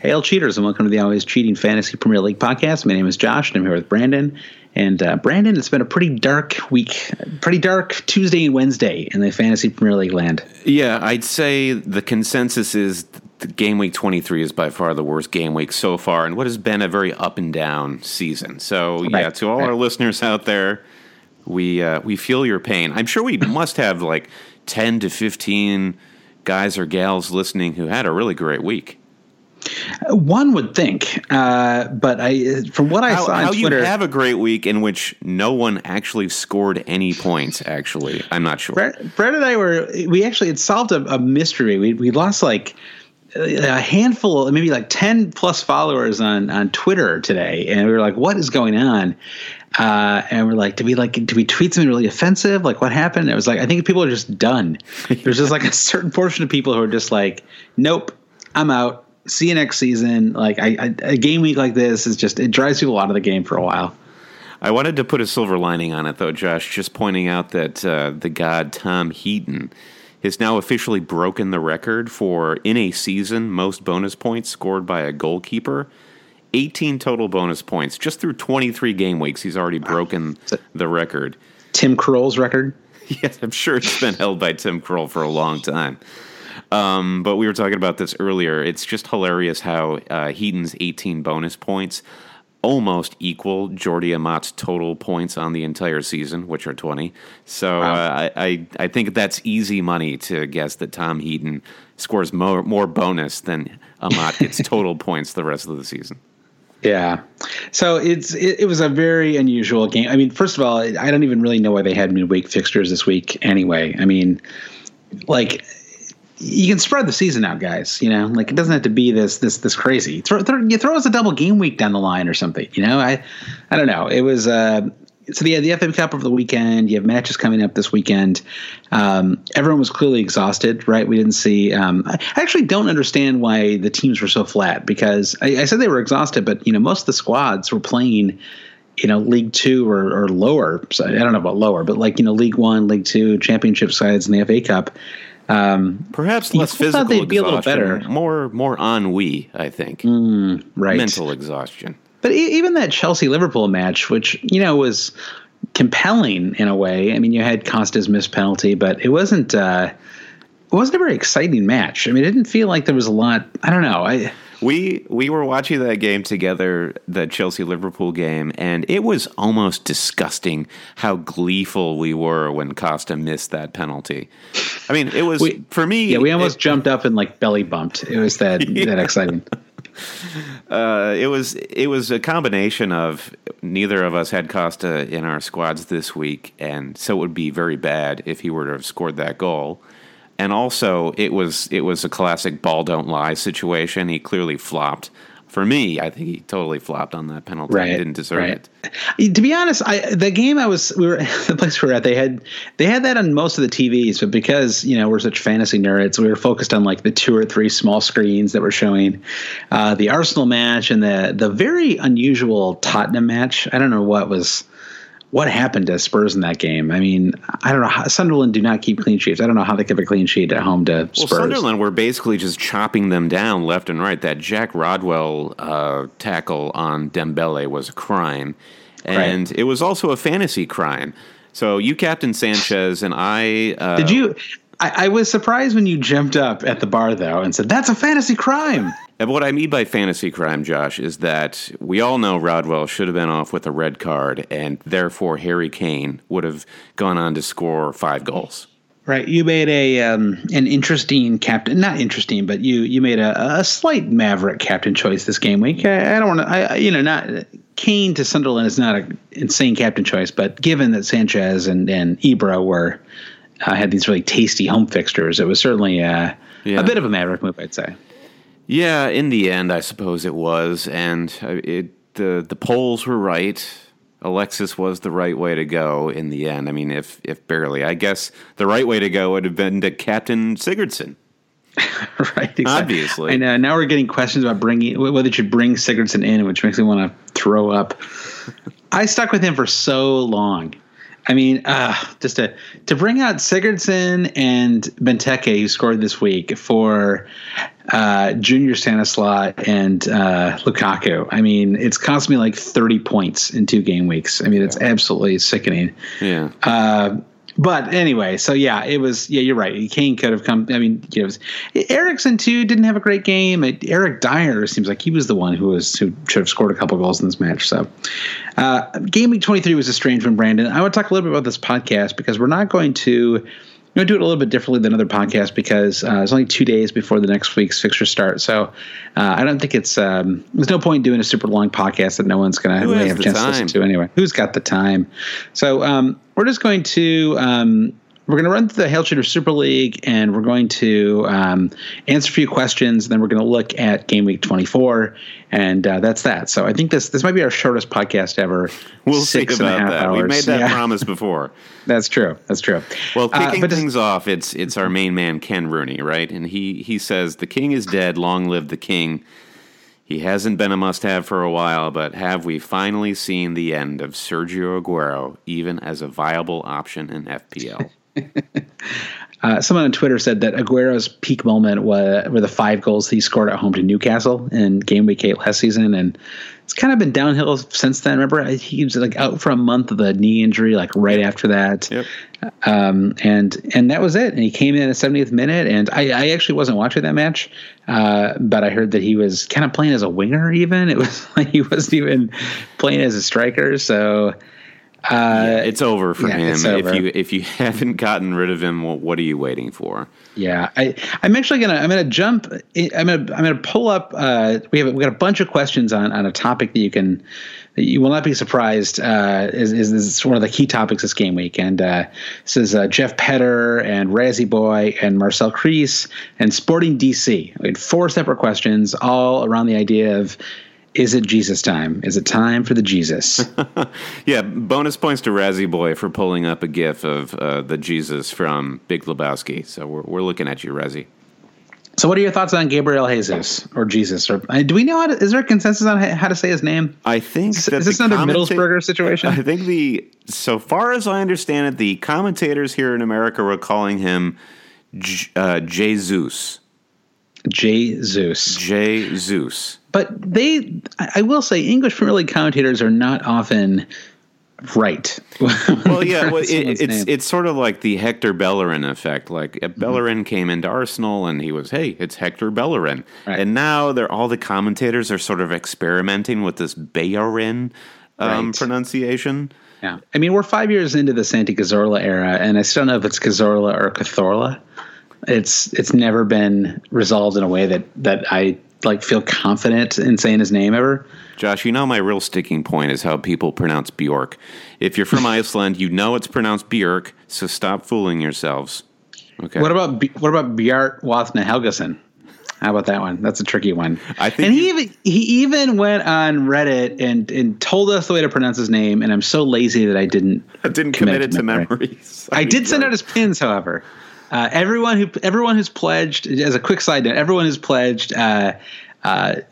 Hail cheaters, and welcome to the Always Cheating Fantasy Premier League podcast. My name is Josh, and I'm here with Brandon. And Brandon, it's been a pretty dark week, pretty dark Tuesday and Wednesday in the Fantasy Premier League land. Yeah, I'd say the consensus is the game week 23 is by far the worst game week so far, and what has been a very up and down season. So, to all our listeners out there, we feel your pain. I'm sure we must have like 10 to 15 guys or gals listening who had a really great week. One would think, but from what I saw on Twitter, you have a great week in which no one actually scored any points. Actually, I'm not sure. Brett and I had solved a mystery. We lost like a handful, maybe like 10 plus followers on Twitter today, and we were like, "What is going on?" And we're like, did we tweet something really offensive? Like, what happened? It was like, I think people are just done. There's just like a certain portion of people who are just like, nope, I'm out. See you next season. Like a game week like this is just, it drives people out of the game for a while. I wanted to put a silver lining on it though, Josh, just pointing out that the god Tom Heaton has now officially broken the record for in a season most bonus points scored by a goalkeeper. 18 total bonus points just through 23 game weeks. He's already broken the record. Tim Krul's record? Yes, I'm sure it's been held by Tim Krul for a long time. But we were talking about this earlier. It's just hilarious how Heaton's 18 bonus points almost equal Jordi Amat's total points on the entire season, which are 20. So wow. I think that's easy money to guess that Tom Heaton scores more bonus than Amat gets total points the rest of the season. Yeah. So it was a very unusual game. I mean, first of all, I don't even really know why they had midweek fixtures this week anyway. I mean, like, you can spread the season out, guys. You know, like it doesn't have to be this crazy. You throw us a double game week down the line or something. You know, I don't know. It was so the FA Cup over the weekend. You have matches coming up this weekend. Everyone was clearly exhausted, right? We didn't see. I actually don't understand why the teams were so flat because I said they were exhausted, but you know, most of the squads were playing, you know, League Two or lower. So I don't know about lower, but like, you know, League One, League Two, Championship sides in the FA Cup. Perhaps less physical they'd be a little better. More ennui, I think. Right. Mental exhaustion. But even that Chelsea-Liverpool match, which, you know, was compelling in a way. I mean, you had Costa's missed penalty, but it wasn't a very exciting match. I mean, it didn't feel like there was a lot. I don't know. We were watching that game together, the Chelsea-Liverpool game, and it was almost disgusting how gleeful we were when Costa missed that penalty. I mean, it was, for me... Yeah, we almost jumped up and, like, belly bumped. It was that exciting. It was a combination of neither of us had Costa in our squads this week, and so it would be very bad if he were to have scored that goal. And also, it was a classic ball don't lie situation. He clearly flopped. For me, I think he totally flopped on that penalty. Right, he didn't deserve it. To be honest, the place we were at, they had that on most of the TVs, but because, you know, we're such fantasy nerds, we were focused on like the 2 or 3 small screens that were showing the Arsenal match and the very unusual Tottenham match. I don't know what happened to Spurs in that game. I mean, I don't know. Sunderland do not keep clean sheets. I don't know how they keep a clean sheet at home to Spurs. Well, Sunderland were basically just chopping them down left and right. That Jack Rodwell tackle on Dembele was a crime. And It was also a fantasy crime. So you captained Sanchez, and I... Did you... I was surprised when you jumped up at the bar, though, and said, that's a fantasy crime. And what I mean by fantasy crime, Josh, is that we all know Rodwell should have been off with a red card, and therefore Harry Kane would have gone on to score 5 goals. Right. You made an interesting captain, not interesting, but you made a slight Maverick captain choice this game week. I don't want to, not Kane to Sunderland is not an insane captain choice, but given that Sanchez and Ibra had these really tasty home fixtures, it was certainly a bit of a Maverick move, I'd say. Yeah, in the end, I suppose it was, and the polls were right. Alexis was the right way to go in the end. I mean, if barely. I guess the right way to go would have been to Captain Sigurdsson. Right, exactly. Obviously. I know. Now we're getting questions about whether you should bring Sigurdsson in, which makes me want to throw up. I stuck with him for so long. I mean, just to bring out Sigurdsson and Benteke, who scored this week, for Junior Stanislaw, and Lukaku. I mean, it's cost me like 30 points in 2 game weeks. I mean, it's absolutely sickening. Yeah. But anyway, so yeah, it was. Yeah, you're right. Kane could have come. I mean, Eriksen too didn't have a great game. Eric Dyer seems like he was the one who should have scored a couple goals in this match. So, game week 23 was a strange one, Brandon. I want to talk a little bit about this podcast because we're not going to. We're going to do it a little bit differently than other podcasts because it's only 2 days before the next week's fixture start. So I don't think it's there's no point doing a super long podcast that no one's going to really have a chance to listen to anyway. Who's got the time? So we're just going to we're going to run through the Hail Shooter Super League, and we're going to answer a few questions. And then we're going to look at Game Week 24, and that's that. So I think this might be our shortest podcast ever. We'll see about that. Hours. We made that promise before. That's true. Well, kicking things off, it's our main man, Ken Rooney, right? And he says, "The king is dead. Long live the king. He hasn't been a must-have for a while, but have we finally seen the end of Sergio Aguero, even as a viable option in FPL?" Someone on Twitter said that Aguero's peak moment were the 5 goals he scored at home to Newcastle in Game Week 8 last season, and it's kind of been downhill since then. Remember, he was like out for a month of a knee injury, like right after that. Yep. And that was it. And he came in at the 70th minute, and I actually wasn't watching that match, but I heard that he was kind of playing as a winger. Even it was like he wasn't even playing as a striker. So. It's over for him. It's over. If you haven't gotten rid of him, what are you waiting for? Yeah, I'm actually gonna jump. I'm gonna pull up. We got a bunch of questions on a topic that you will not be surprised is one of the key topics this game week. And this is Jeff Petter and Razzie Boy and Marcel Crease and Sporting DC. We had 4 separate questions all around the idea of. Is it Jesus time? Is it time for the Jesus? Yeah, bonus points to Razzie Boy for pulling up a GIF of the Jesus from Big Lebowski. So we're looking at you, Razzie. So what are your thoughts on Gabriel Jesus or Jesus? Or do we know is there a consensus on how to say his name? I think is this another Middlesbrough situation? I think so far as I understand it, the commentators here in America were calling him Jesus. Jesus. But I will say, English Premier League commentators are not often right. Well, yeah, it's sort of like the Hector Bellerin effect. Like Bellerin came into Arsenal, and he was, hey, it's Hector Bellerin, right. And now all the commentators are sort of experimenting with this Bellerin pronunciation. Yeah, I mean, we're 5 years into the Santi Cazorla era, and I still don't know if it's Cazorla or Cazorla. It's never been resolved in a way that I feel confident in saying his name ever. Josh, my real sticking point is how people pronounce Bjork. If you're from Iceland, it's pronounced Björk, so stop fooling yourselves. Okay. What about Bjart Wathna Helgason? How about that one? That's a tricky one. I think he even went on Reddit and told us the way to pronounce his name, and I'm so lazy that I didn't commit it to memory. I did send out his pins, however. Everyone who's pledged, as a quick side note, everyone who's pledged at the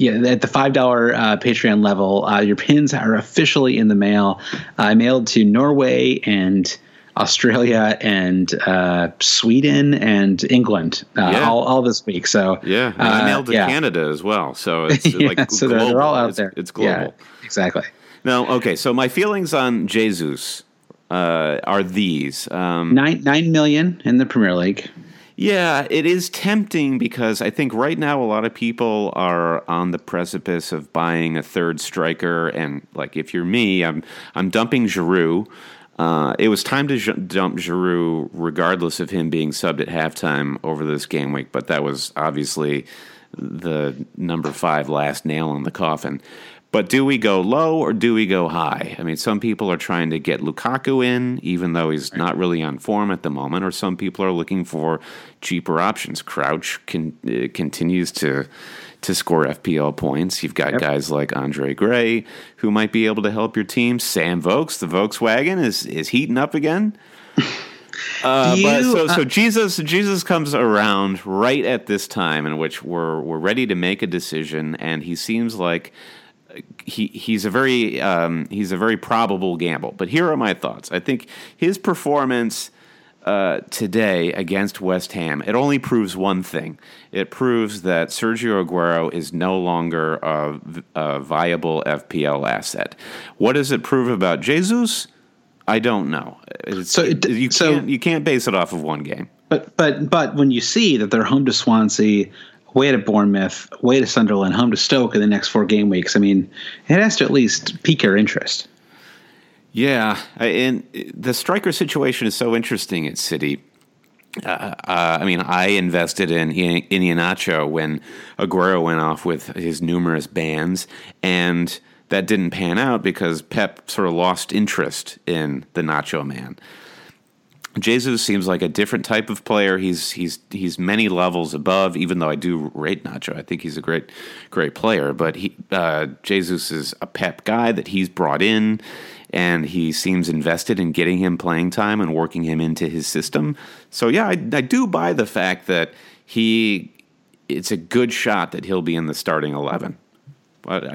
$5 Patreon level, your pins are officially in the mail. I mailed to Norway and Australia and Sweden and England all this week. So and I mailed to Canada as well. So it's so global. They're all out there. It's global. Yeah, exactly. Now, okay. So my feelings on Jesus. Are these 9 million in the Premier League? Yeah, it is tempting because I think right now a lot of people are on the precipice of buying a third striker, and if you're me, I'm dumping Giroud. It was time to dump Giroud regardless of him being subbed at halftime over this game week, but that was obviously the number 5 last nail in the coffin. But do we go low or do we go high? I mean, some people are trying to get Lukaku in, even though he's not really on form at the moment, or some people are looking for cheaper options. Crouch continues to score FPL points. You've got guys like Andre Gray who might be able to help your team. Sam Vokes, the Volkswagen, is heating up again. So Jesus comes around right at this time in which we're ready to make a decision, and he seems like he's a very probable gamble. But here are my thoughts. I think his performance today against West Ham, it only proves one thing. It proves that Sergio Aguero is no longer a viable FPL asset. What does it prove about Jesus? I don't know. You can't base it off of one game. But when you see that they're home to Swansea, away to Bournemouth, away to Sunderland, home to Stoke in the next 4 game weeks, I mean, it has to at least pique your interest. Yeah, and the striker situation is so interesting at City. I mean, I invested in Iheanacho when Aguero went off with his numerous bans, and that didn't pan out because Pep sort of lost interest in the Nacho man. Jesus seems like a different type of player. He's many levels above, even though I do rate Nacho. I think he's a great player, but Jesus is a Pep guy that he's brought in, and he seems invested in getting him playing time and working him into his system. So yeah, I do buy the fact that it's a good shot that he'll be in the starting 11. But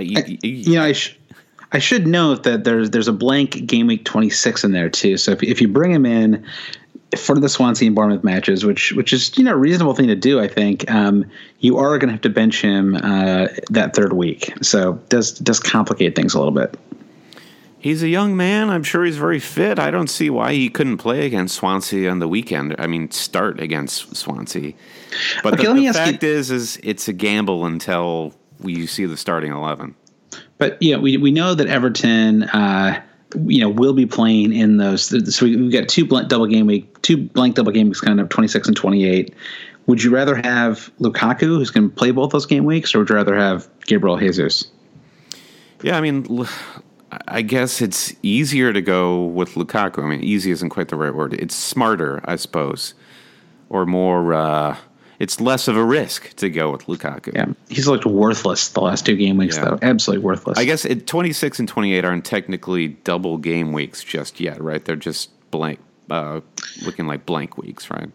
I should note that there's a blank game week 26 in there too. So if you bring him in for the Swansea and Bournemouth matches, which is a reasonable thing to do, I think you are going to have to bench him that third week. So it does complicate things a little bit. He's a young man. I'm sure he's very fit. I don't see why he couldn't play against Swansea on the weekend. I mean, start against Swansea. But okay, the fact is it's a gamble until you see the starting 11. But we know that Everton, will be playing in those. So we've got two blank double game weeks kind of 26 and 28. Would you rather have Lukaku, who's going to play both those game weeks, or would you rather have Gabriel Jesus? Yeah, I mean, I guess it's easier to go with Lukaku. I mean, easy isn't quite the right word. It's smarter, I suppose, or more. It's less of a risk to go with Lukaku. Yeah, he's looked worthless the last 2 game weeks, though. Absolutely worthless. I guess 26 and 28 aren't technically double game weeks just yet, right? They're just blank, looking like blank weeks, right?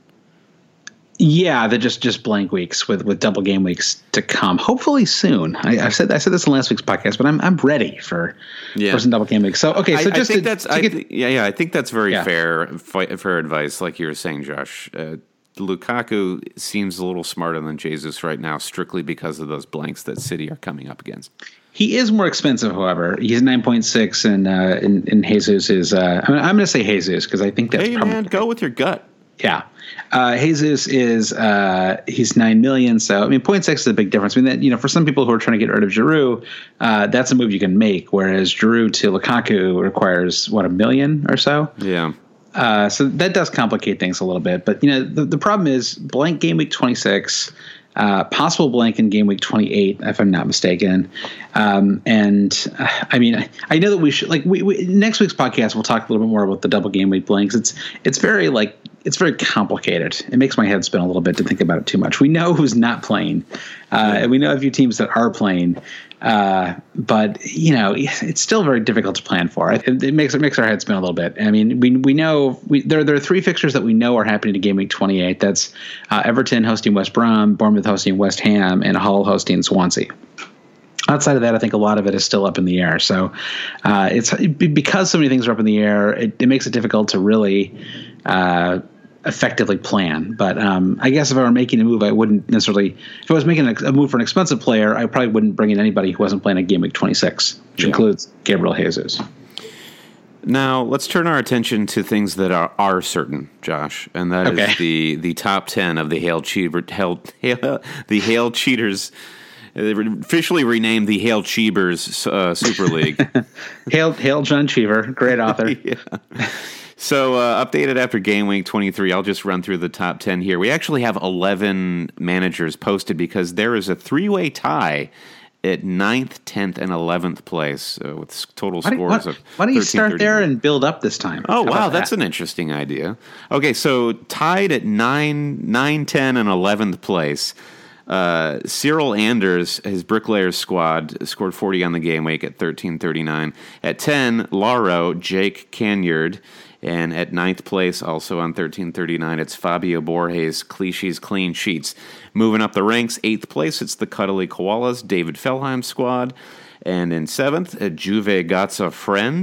Yeah, they're just blank weeks with double game weeks to come. Hopefully soon. I said this in last week's podcast, but I'm ready for some double game weeks. So okay, so I think that's very fair advice, like you were saying, Josh. Lukaku seems a little smarter than Jesus right now, strictly because of those blanks that City are coming up against. He is more expensive, however. He's 9.6, and Jesus is. I'm going to say Jesus because I think that's. Hey man, go with your gut. Yeah, Jesus is he's 9 million. So I mean, 0.6 is a big difference. I mean, that for some people who are trying to get rid of Giroud, that's a move you can make. Whereas Giroud to Lukaku requires $1 million or so. Yeah. So that does complicate things a little bit. But, the problem is blank game week 26, possible blank in game week 28, if I'm not mistaken. I mean, I know that we should, next week's podcast, we'll talk a little bit more about the double game week blanks. It's very complicated. It makes my head spin a little bit to think about it too much. We know who's not playing, and we know a few teams that are playing. But it's still very difficult to plan for. It makes our head spin a little bit. I mean, we know there are 3 fixtures that we know are happening in game week 28. That's Everton hosting West Brom, Bournemouth hosting West Ham, and Hull hosting Swansea. Outside of that, I think a lot of it is still up in the air. So it's because so many things are up in the air. It makes it difficult to really effectively plan. But I guess if I were making a move, I wouldn't necessarily. If I was making a move for an expensive player, I probably wouldn't bring in anybody who wasn't playing a game week 26, which includes Gabriel Jesus. Now let's turn our attention to things that are certain, Josh, and that is the top 10 of the Hail Cheaters. Officially renamed the Hail Cheebers Super League. Hail John Cheever, great author. Yeah. So updated after game week 23, I'll just run through the top 10 here. We actually have 11 managers posted because there is a 3-way tie at 9th, 10th, and 11th place with total scores of 13, why don't you start there and build up this time? Oh, wow, that's an interesting idea. Okay, so tied at 9, 10, and 11th place. Cyril Anders, his Bricklayers squad, scored 40 on the game week at 13.39. At 10, Laro, Jake Canyard. And at 9th place, also on 13.39, it's Fabio Borges, Clichy's Clean Sheets. Moving up the ranks, 8th place, it's the Cuddly Koalas, David Fellheim squad. And in 7th, Juve Gatza Friend,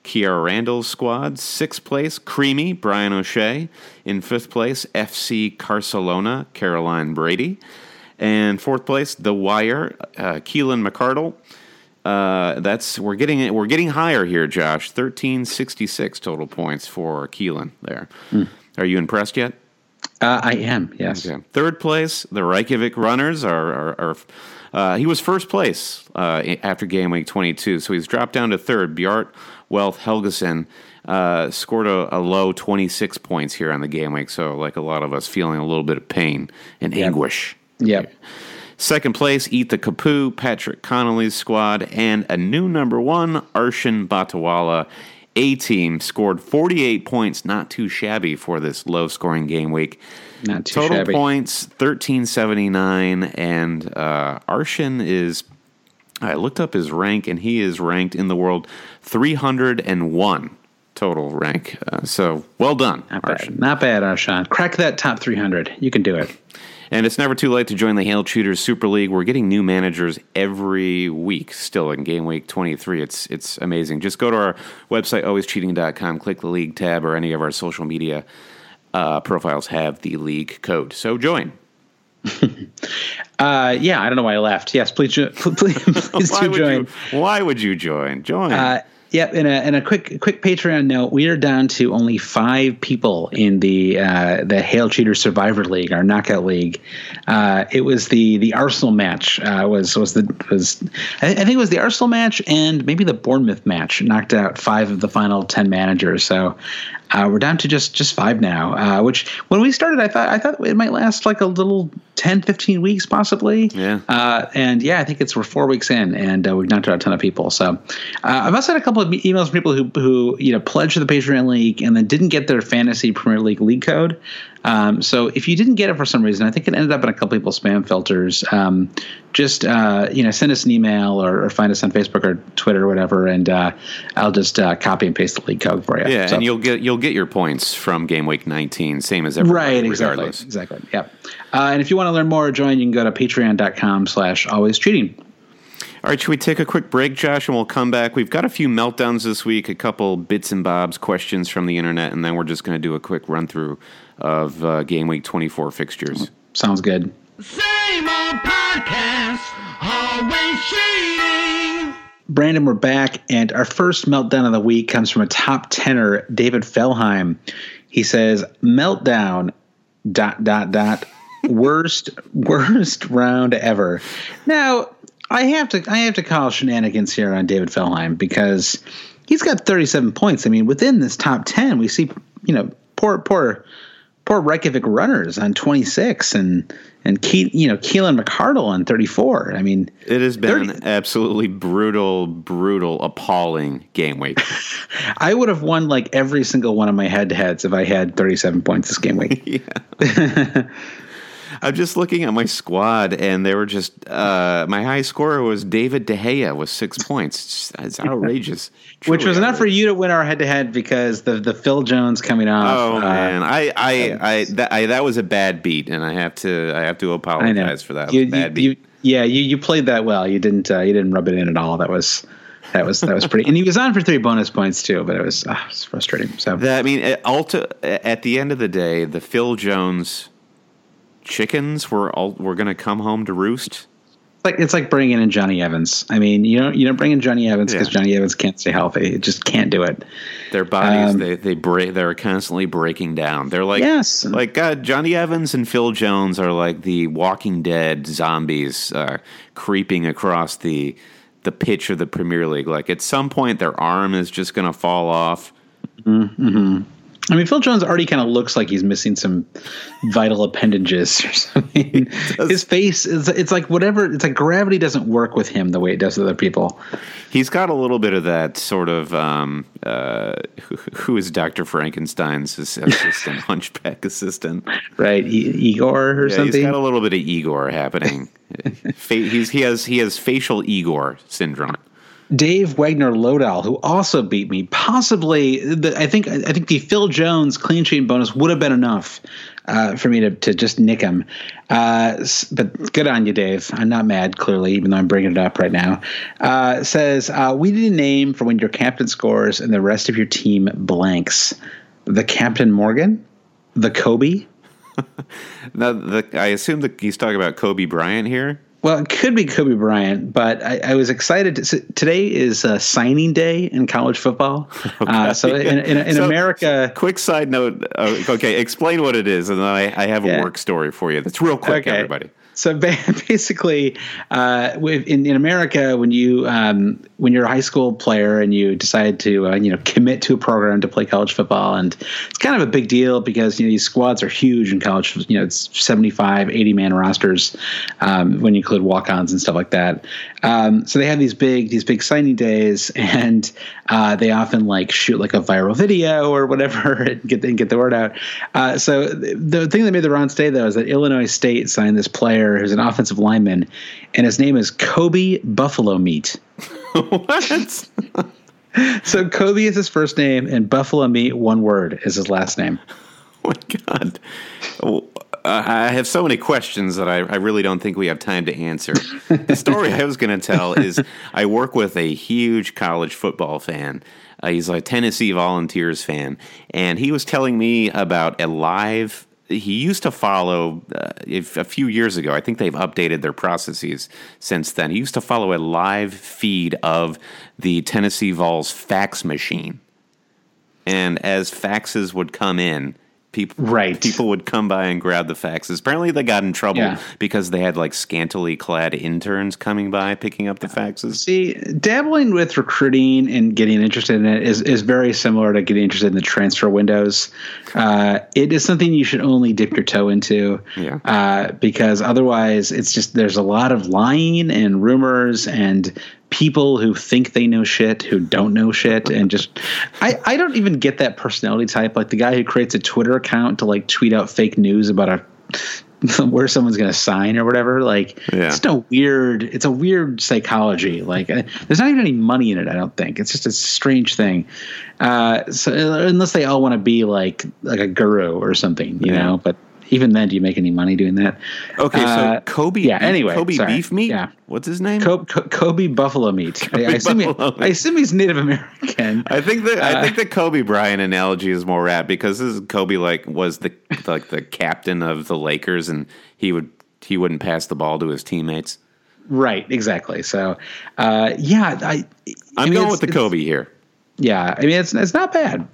Kiara Randall's squad. 6th place, Creamy, Brian O'Shea. In 5th place, FC Barcelona, Caroline Brady. And 4th place, The Wire, Keelan McCardle. We're getting higher here, Josh. 1366 total points for Keelan there. Are you impressed yet? I am, yes. Okay. 3rd place, the Reykjavik Runners he was 1st place after game week 22, so he's dropped down to 3rd. Bjart Wealth Helgeson scored a low 26 points here on the game week, so like a lot of us feeling a little bit of pain and anguish. Yep. 2nd place, Eat the Kapoo, Patrick Connolly's squad, and a new number 1, Arshan Batawala. A-team scored 48 points, not too shabby for this low-scoring game week. Not too Total shabby. points, 1379, and Arshan is... I looked up his rank, and he is ranked in the world 301 total rank. So, well done, Arshan. Not bad, Arshan. Crack that top 300. You can do it. And it's never too late to join the Hail Cheaters Super League. We're getting new managers every week still in game week 23. It's amazing. Just go to our website, alwayscheating.com, click the league tab, or any of our social media profiles have the league code. So join. I don't know why I laughed. Yes, please please do join. Why would you join? Join. Yep. In a quick Patreon note, we are down to only 5 people in the Hail Cheaters Survivor League, our knockout league. It was the Arsenal match. I think it was the Arsenal match and maybe the Bournemouth match knocked out 5 of the final 10 managers. So we're down to just 5 now. Which when we started, I thought it might last like a little 10, 15 weeks possibly. Yeah. I think we're 4 weeks in, and we've knocked out a ton of people. So I've also had a couple of emails from people who pledged to the Patreon League and then didn't get their Fantasy Premier League code. So if you didn't get it for some reason, I think it ended up in a couple people's spam filters. Just send us an email or find us on Facebook or Twitter or whatever, and I'll just copy and paste the league code for you. Yeah, so, and you'll get your points from game week 19, same as everybody, right? regardless. Exactly. Yep. And if you want to learn more or join, you can go to patreon.com/alwayscheating. All right, should we take a quick break, Josh, and we'll come back? We've got a few meltdowns this week, a couple bits and bobs, questions from the internet, and then we're just going to do a quick run-through of Game Week 24 fixtures. Sounds good. Same old podcast, always cheating. Brandon, we're back, and our first meltdown of the week comes from a top tenor, David Fellheim. He says, meltdown, ... worst round ever. Now, I have to call shenanigans here on David Fellheim because he's got 37 points. I mean, within this top 10, we see, poor Reykjavik Runners on 26 and Keelan McCardle on 34. I mean, it has been an absolutely brutal, appalling game week. I would have won like every single one of my head-to-heads if I had 37 points this game week. Yeah. I'm just looking at my squad, and they were just my high scorer was David De Gea with 6 points. It's outrageous. Which was enough for you to win our head-to-head because the Phil Jones coming off. Oh man, that was a bad beat, and I have to apologize for that. Bad beat. You played that well. You didn't rub it in at all. That was pretty. And he was on for 3 bonus points too, but it was frustrating. So at the end of the day, the Phil Jones chickens were going to come home to roost. It's like bringing in Johnny Evans. I mean, you don't bring in Johnny Evans because Johnny Evans can't stay healthy. It just can't do it. Their bodies, they're constantly breaking down. They're like, yes, like God, Johnny Evans and Phil Jones are like the Walking Dead zombies creeping across the pitch of the Premier League. Like at some point, their arm is just going to fall off. Mm-hmm. I mean, Phil Jones already kind of looks like he's missing some vital appendages or something. His face it's like whatever. It's like gravity doesn't work with him the way it does with other people. He's got a little bit of that sort of who is Dr. Frankenstein's assistant, hunchback assistant, right? Igor or something. He's got a little bit of Igor happening. He has facial Igor syndrome. Dave Wagner Lodahl, who also beat me, possibly. I think the Phil Jones clean sheet bonus would have been enough for me to just nick him. But good on you, Dave. I'm not mad, clearly, even though I'm bringing it up right now. Says, we need a name for when your captain scores and the rest of your team blanks. The Captain Morgan? The Kobe? Now, I assume that he's talking about Kobe Bryant here. Well, it could be Kobe Bryant, but I was excited. Today is signing day in college football. Okay. So in America... Quick side note. Okay, explain what it is, and then I have a work story for you. That's real quick, everybody. So basically, in America, when you're a high school player and you decide to commit to a program to play college football, and it's kind of a big deal because these squads are huge in college. It's 75, 80-man rosters when you include walk-ons and stuff like that. So they have these big signing days, and they often shoot a viral video or whatever and get the word out. So the thing that made the rounds today, though, is that Illinois State signed this player who's an offensive lineman, and his name is Kobe Buffalo Meat. What? So Kobe is his first name, and Buffalo Meat, one word, is his last name. Oh my God. I have so many questions that I really don't think we have time to answer. The story I was going to tell is I work with a huge college football fan. He's a Tennessee Volunteers fan, and he was telling me about he used to follow, a few years ago, I think they've updated their processes since then. He used to follow a live feed of the Tennessee Vols fax machine. And as faxes would come in, people would come by and grab the faxes. Apparently they got in trouble because they had scantily clad interns coming by picking up the faxes. See, dabbling with recruiting and getting interested in it is very similar to getting interested in the transfer windows. It is something you should only dip your toe into because otherwise it's just there's a lot of lying and rumors and people who think they know shit who don't know shit, and just I don't even get that personality type, like the guy who creates a Twitter account to tweet out fake news about where someone's going to sign or whatever. It's a weird psychology. There's not even any money in it, I don't think. It's just a strange thing. So unless they all want to be like a guru or something, you know, but even then, do you make any money doing that? Okay, so Kobe. Yeah. Anyway, Kobe Beef Meat. Yeah. What's his name? Kobe Buffalo Meat. I assume he's Native American. I think the Kobe Bryant analogy is more apt because this is Kobe was the captain of the Lakers, and he wouldn't pass the ball to his teammates. Right. Exactly. So, I'm going with the Kobe here. Yeah. I mean, it's not bad.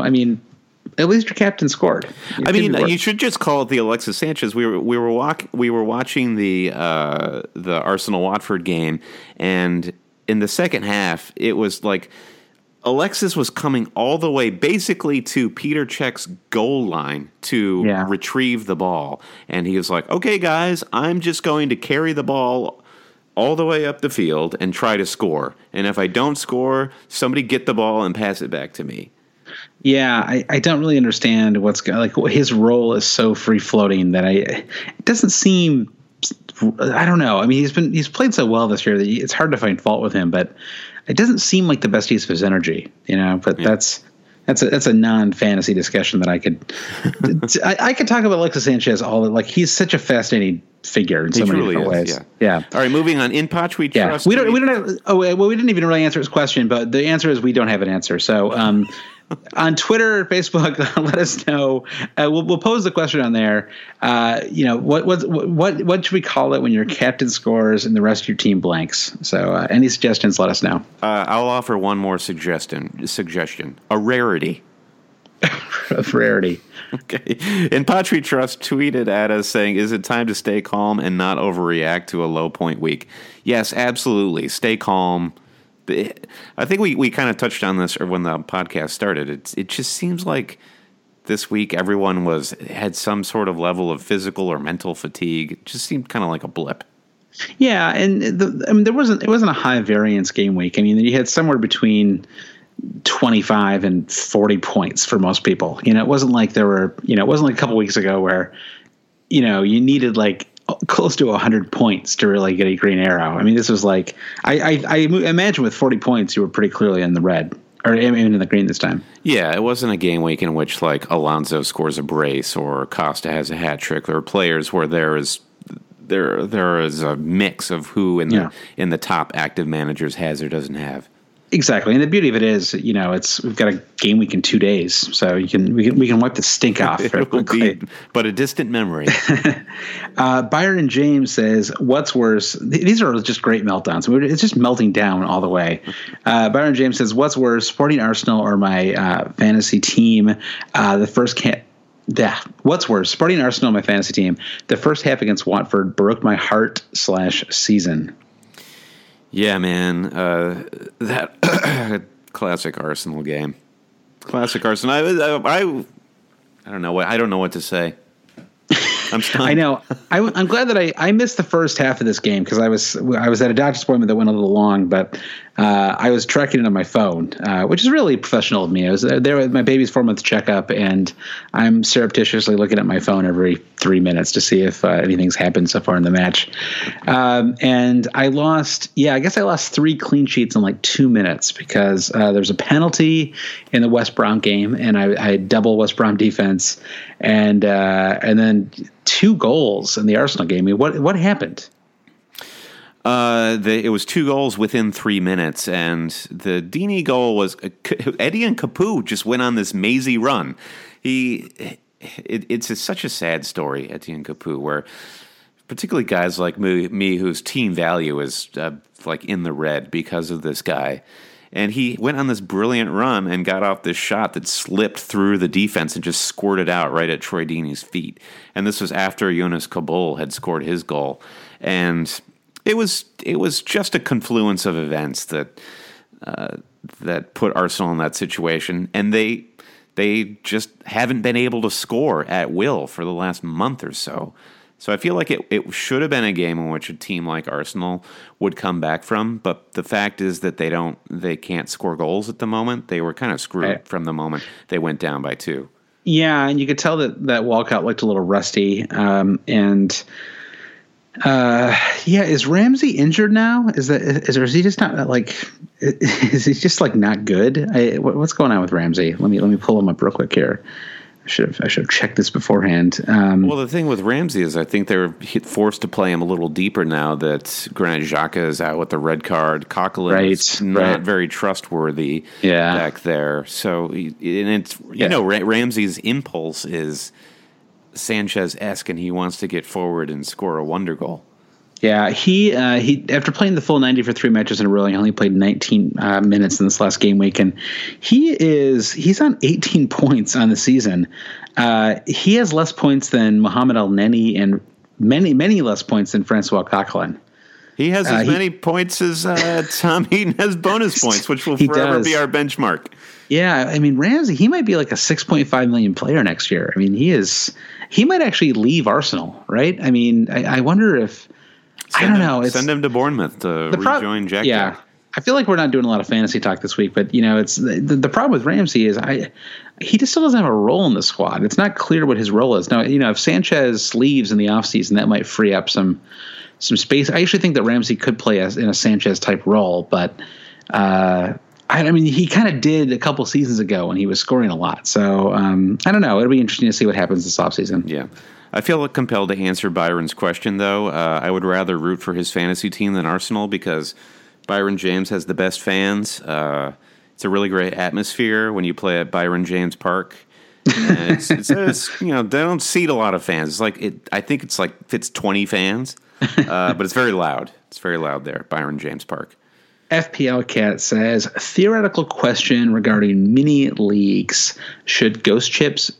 At least your captain scored. You should just call it the Alexis Sanchez. We were watching the Arsenal Watford game, and in the second half, it was Alexis was coming all the way basically to Peter Cech's goal line to retrieve the ball, and he was like, "Okay, guys, I'm just going to carry the ball all the way up the field and try to score. And if I don't score, somebody get the ball and pass it back to me." Yeah, I don't really understand his role is so free floating that it doesn't seem. I don't know. I mean, he's played so well this year that it's hard to find fault with him, but it doesn't seem like the best use of his energy, But that's a non-fantasy discussion that I could talk about Alexis Sanchez he's such a fascinating figure in so many different ways. Yeah. All right, moving on. In Poch, we trust. We don't have. Oh, well, we didn't even really answer his question, but the answer is we don't have an answer. So, on Twitter, Facebook, let us know. We'll pose the question on there. What should we call it when your captain scores and the rest of your team blanks? So, any suggestions? Let us know. I'll offer one more suggestion. A rarity. A rarity. Okay. And Patri Trust tweeted at us saying, "Is it time to stay calm and not overreact to a low point week?" Yes, absolutely. Stay calm. I think we kind of touched on this when the podcast started. It just seems like this week everyone had some sort of level of physical or mental fatigue. It just seemed kind of like a blip. Yeah, and it wasn't a high variance game week. I mean, you had somewhere between 25 and 40 points for most people. It wasn't like it wasn't like a couple weeks ago where you needed close to 100 points to really get a green arrow. I mean, this was I imagine with 40 points, you were pretty clearly in the red. or even in the green this time. Yeah, it wasn't a game week in which like Alonso scores a brace or Costa has a hat trick. There are players where there is a mix of who in the top active managers has or doesn't have. Exactly, and the beauty of it is, we've got a game week in 2 days, so we can wipe the stink off very quickly. But a distant memory. Byron James says, "What's worse?" These are just great meltdowns. It's just melting down all the way. Byron James says, "What's worse, Sporting Arsenal or my fantasy team? What's worse, Sporting Arsenal, my fantasy team? The first half against Watford broke my heart /season." Yeah, man, that classic Arsenal game. Classic Arsenal. I don't know what to say. I'm stunned. I know. I'm glad that I missed the first half of this game because I was at a doctor's appointment that went a little long, but I was tracking it on my phone, which is really professional of me. I was there with my baby's 4-month checkup, and I'm surreptitiously looking at my phone every 3 minutes to see if anything's happened so far in the match. And I lost 3 clean sheets in like 2 minutes because there's a penalty in the West Brom game, and I had double West Brom defense, and then 2 goals in the Arsenal game. I mean, what happened? It was 2 goals within 3 minutes, and the Deeney goal was Etienne Capoue just went on this mazy run. It's such a sad story, Etienne Capoue, where particularly guys like me whose team value is like in the red because of this guy. And he went on this brilliant run and got off this shot that slipped through the defense and just squirted out right at Troy Deeney's feet. And this was after Younes Kaboul had scored his goal. And it was just a confluence of events that put Arsenal in that situation. And they just haven't been able to score at will for the last month or so. So I feel like it should have been a game in which a team like Arsenal would come back from, but the fact is that they can't score goals at the moment. They were kind of screwed from the moment they went down by 2. Yeah, and you could tell that Walcott looked a little rusty. Is Ramsey injured now? Is he just not is he just like not good? What's going on with Ramsey? Let me pull him up real quick here. I should have checked this beforehand. Well, the thing with Ramsey is I think they're forced to play him a little deeper now that Granit Xhaka is out with the red card. Coquelin is not very trustworthy back there. So, Ramsey's impulse is Sanchez-esque, and he wants to get forward and score a wonder goal. Yeah, he after playing the full 90 for 3 matches in a row, he only played 19 minutes in this last game week, and he's on 18 points on the season. He has less points than Mohamed El-Neni and many less points than Francois Coquelin. He has as many points as Tom Heaton has bonus points, which will forever be our benchmark. Yeah, I mean, Ramsey, he might be like a 6.5 million player next year. I mean, he might actually leave Arsenal, right? I mean, I wonder if. I don't know. Send him to Bournemouth to rejoin Jack. Yeah, I feel like we're not doing a lot of fantasy talk this week, but it's the problem with Ramsey is he just still doesn't have a role in the squad. It's not clear what his role is now. If Sanchez leaves in the offseason, that might free up some space. I actually think that Ramsey could play in a Sanchez type role, but I mean, he kind of did a couple seasons ago when he was scoring a lot. So I don't know. It'll be interesting to see what happens this offseason. Yeah. I feel compelled to answer Byron's question, though. I would rather root for his fantasy team than Arsenal because Byron James has the best fans. It's a really great atmosphere when you play at Byron James Park. And they don't seat a lot of fans. It's like I think it's like fits 20 fans, but it's very loud. It's very loud there, Byron James Park. FPL Cat says, theoretical question regarding mini leagues. Should ghost chips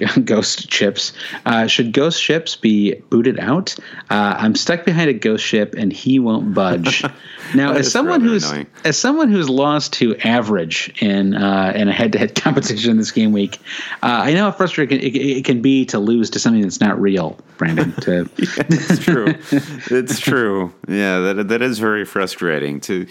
be booted out? I'm stuck behind a ghost ship and he won't budge. Now, as someone who's lost to average in a head-to-head competition this game week, I know how frustrating it can be to lose to something that's not real, Brandon. It's true. It's true. Yeah, that is very frustrating to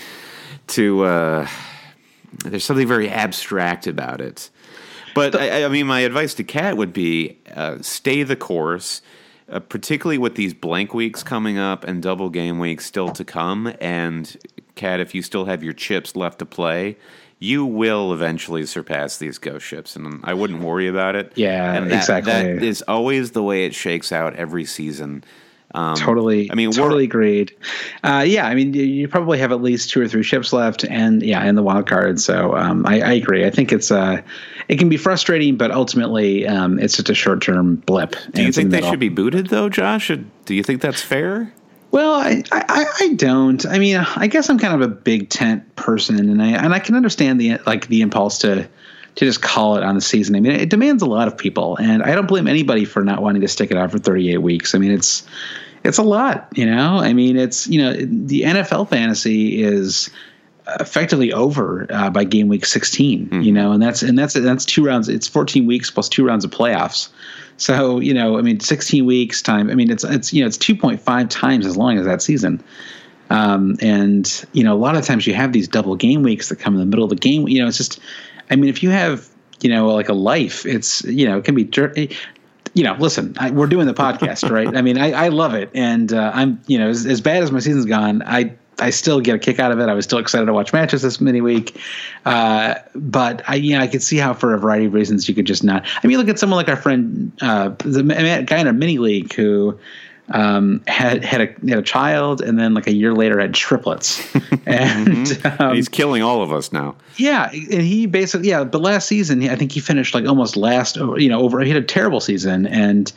there's something very abstract about it. But I mean, my advice to Kat would be stay the course, particularly with these blank weeks coming up and double game weeks still to come, and Kat, if you still have your chips left to play, you will eventually surpass these ghost ships, and I wouldn't worry about it. Yeah, and exactly. That is always the way it shakes out every season. Totally. I mean, totally agreed. Yeah, I mean, you probably have at least 2 or 3 ships left, and in the wild card. So I agree. I think it can be frustrating, but ultimately it's just a short term blip. Do you think they should be booted though, Josh? Do you think that's fair? Well, I don't. I mean, I guess I'm kind of a big tent person, and I can understand the impulse to just call it on the season. I mean, it demands a lot of people, and I don't blame anybody for not wanting to stick it out for 38 weeks. I mean, it's a lot, I mean, it's, the NFL fantasy is effectively over by game week 16, and that's 2 rounds. It's 14 weeks plus 2 rounds of playoffs. So, I mean, 16 weeks time. I mean, it's 2.5 times as long as that season. And, a lot of times you have these double game weeks that come in the middle of the game. It's just, I mean, if you have, like a life, it's, it can be, listen, we're doing the podcast, right? I mean, I love it. And I'm, as bad as my season's gone, I still get a kick out of it. I was still excited to watch matches this mini week. But I could see how for a variety of reasons you could just not. I mean, look at someone like our friend, the guy in our mini league who had a child, and then like a year later had triplets, and he's killing all of us now. Yeah, and he basically but last season I think he finished like almost last. He had a terrible season, and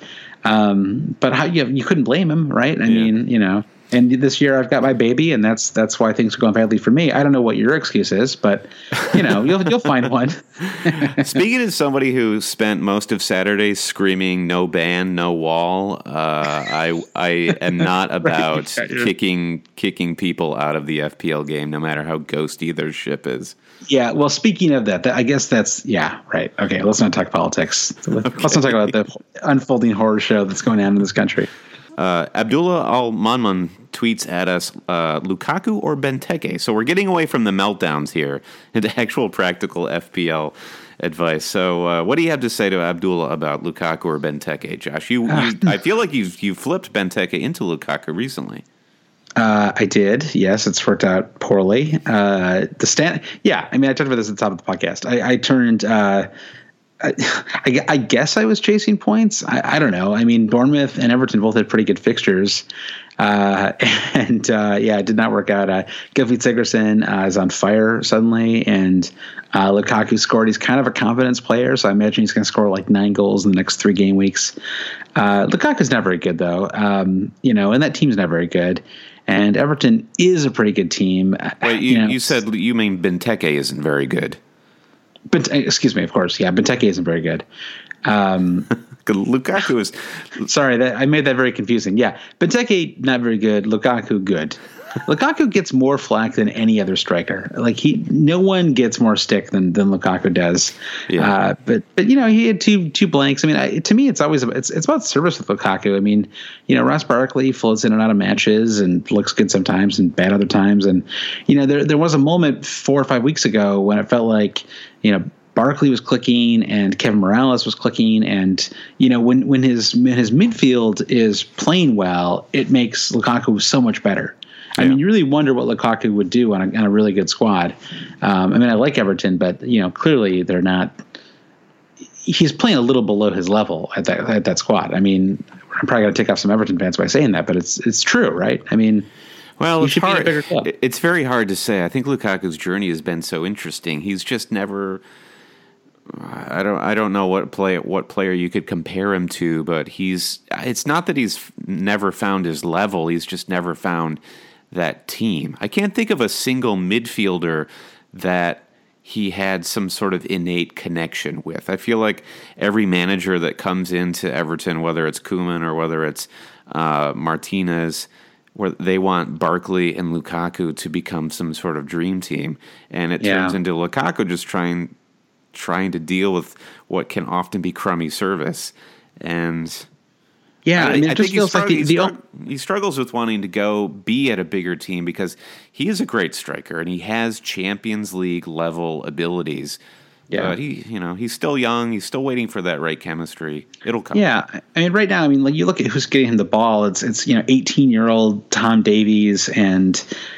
but you couldn't blame him, right? I mean, And this year I've got my baby, and that's why things are going badly for me. I don't know what your excuse is, but you'll find one. Speaking as somebody who spent most of Saturdays screaming "No ban, no wall," I am not about kicking people out of the FPL game, no matter how ghosty their ship is. Yeah, well, speaking of that, I guess that's right. Okay, let's not talk politics. Let's not talk about the unfolding horror show that's going on in this country. Abdullah Al-Manman tweets at us, Lukaku or Benteke. So we're getting away from the meltdowns here into actual practical FPL advice. So what do you have to say to Abdullah about Lukaku or Benteke, Josh? I feel like you flipped Benteke into Lukaku recently. I did. Yes, it's worked out poorly. I mean, I talked about this at the top of the podcast. I turned... I guess I was chasing points. I don't know. I mean, Bournemouth and Everton both had pretty good fixtures. It did not work out. Gylfi Sigurdsson is on fire suddenly, and Lukaku scored. He's kind of a confidence player, so I imagine he's going to score like 9 goals in the next 3 game weeks. Lukaku's not very good, though, and that team's not very good. And Everton is a pretty good team. Wait, you said you mean Benteke isn't very good. But excuse me, of course, Benteke isn't very good. Lukaku is. Sorry, I made that very confusing. Yeah, Benteke not very good. Lukaku good. Lukaku gets more flack than any other striker. Like no one gets more stick than Lukaku does. Yeah. But he had two blanks. I mean, to me, it's always it's about service with Lukaku. I mean, Ross Barkley floats in and out of matches and looks good sometimes and bad other times. And there was a moment 4 or 5 weeks ago when it felt like Barkley was clicking and Kevin Morales was clicking, and when his midfield is playing well, it makes Lukaku so much better. I mean, you really wonder what Lukaku would do on a really good squad. I mean, I like Everton, but clearly they're not. He's playing a little below his level at that squad. I mean, I'm probably going to take off some Everton fans by saying that, but it's true, right? I mean, well, it's hard. It's very hard to say. I think Lukaku's journey has been so interesting. He's just never. I don't know what player you could compare him to, but it's not that he's never found his level. He's just never found that team. I can't think of a single midfielder that he had some sort of innate connection with. I feel like every manager that comes into Everton, whether it's Koeman or whether it's Martinez, where they want Barkley and Lukaku to become some sort of dream team, and it turns into Lukaku just trying to deal with what can often be crummy service. And I think he struggles with wanting to go be at a bigger team because he is a great striker and he has Champions League level abilities. Yeah, but he's still young. He's still waiting for that right chemistry. It'll come. Yeah, I mean, right now, like you look at who's getting him the ball. It's 18-year-old Tom Davies, and